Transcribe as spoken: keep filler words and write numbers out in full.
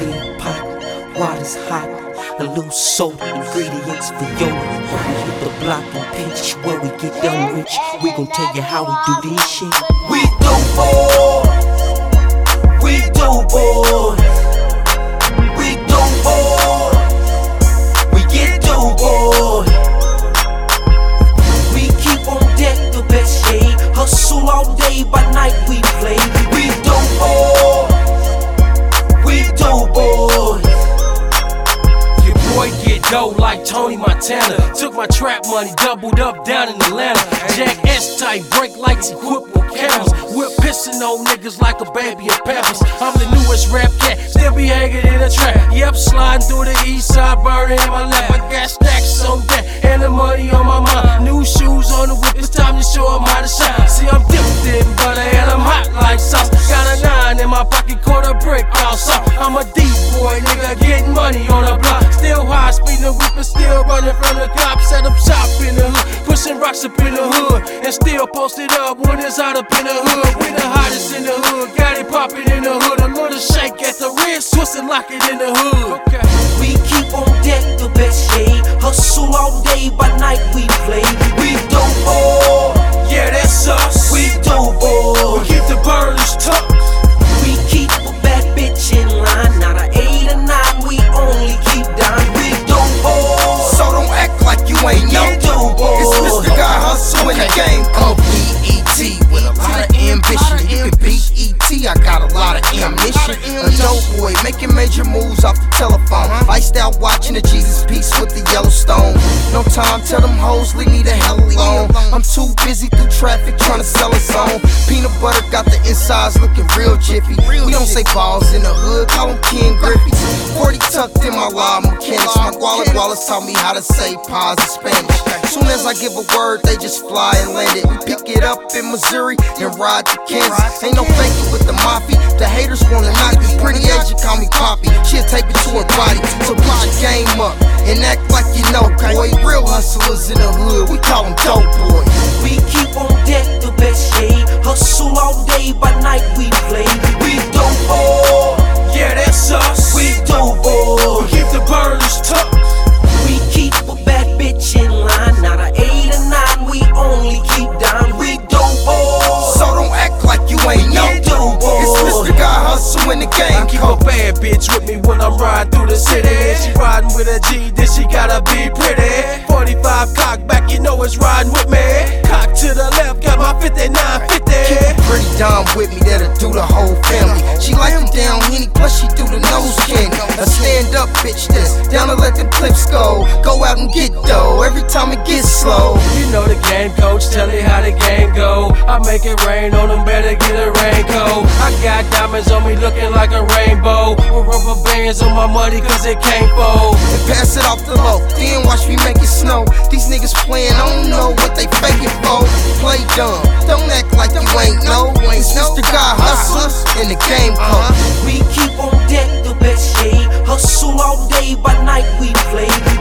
clean pot, water's hot, a little salt, ingredients for Yola. We hit the block and pinch where we get done rich. We gon' tell you how we do this shit. We do boy, we do boy, we do boy, we get do boy. We keep on deck the best shade, hustle all day, by night we play. We do boy, we do boy. Your boy get dough like Tony Montana. Took my trap money, doubled up down in Atlanta. Jack S type, brake lights equipped with cameras. Whip pissing on niggas like a baby of Pampers. I'm the newest rap cat, still be hanging in a trap. Yep, sliding through the east side, burning in my lap. I got stacks on deck and the money on my mind. New shoes on the whip, it's time to show 'em how to shine. See, I'm dipped in butter and I'm hot like sauce. Got a nine in my pocket, quarter brick all soft. I'm a deep boy, nigga, getting money on the block. Still high, speeding the whip and still running from the cops. Set up shop in the hood, pushing rocks up in the hood, and still posted up when it's hot up in the hood. We the hottest in the hood, got it popping in the hood. A little shake at the wrist, twist and lock it in the hood. Okay. We keep on deck the best shade, hustle all day, by night we play. We do boy, Yeah, that's us. we do boy. We keep the burners tucked. We keep a bad bitch in line, not a eight or nine, we only keep down. We do boy, So don't act like you ain't know. we do boy. It's Mister Guy Hustle in the game called B E T with a lot of ambition. You can beat E T, I got a lot of ammunition. A dope boy making major moves off the telephone. Iced out watching the Jesus piece with the Yellowstone. No time, tell them hoes leave me the hell alone. I'm too busy through traffic trying to sell a song. Peanut butter got the insides looking real jiffy. We don't say balls in the hood, call them Ken Griffey's. forty tucked in my law mechanics. My wallet Wallace taught me how to say pause in Spanish. Soon as I give a word, they just fly and land it. We pick it up in Missouri and ride to Kansas. Ain't no faking with the mafia. The haters wanna knock me. Pretty Asian call me Poppy. She'll tape it to her body. So put your game up and act like you know, boy. Real hustlers in the hood, we call them dope boys. We keep on deck the best shade, hustle all day, by night we play. We do boy, Yeah, that's us. we do boy. We keep the burners tucked. We keep a bad bitch in line, not a eight or nine, we only keep down. We do boy, So don't act like you ain't know. we do boy. It's Mister Guy Hustle in the I game keep a called bad bitch with me when I'm riding through the city. She riding with a G, then she gotta be pretty. forty-five cock back, you know it's riding with me. Cock to the left, got my fifty-nine fifty. Keep a pretty dime with me that'll do the whole family. She like them down Henny, plus she do the nose candy. A stand up bitch that's down to let them clips go. Go out and get dough every time it gets slow. You know the game coach, tell you how the game go. I make it rain on them, better get a raincoat. I got diamonds on me looking like a rainbow, with rubber bands on my money cause it can't fold. And pass it off the low, then watch me make it snow. These niggas playing, I don't know what they faking for. Play dumb, don't act like you ain't know. It's Mister Guy Hustlers in the game code. We keep on deck the best shade, hustle all day, by night we play.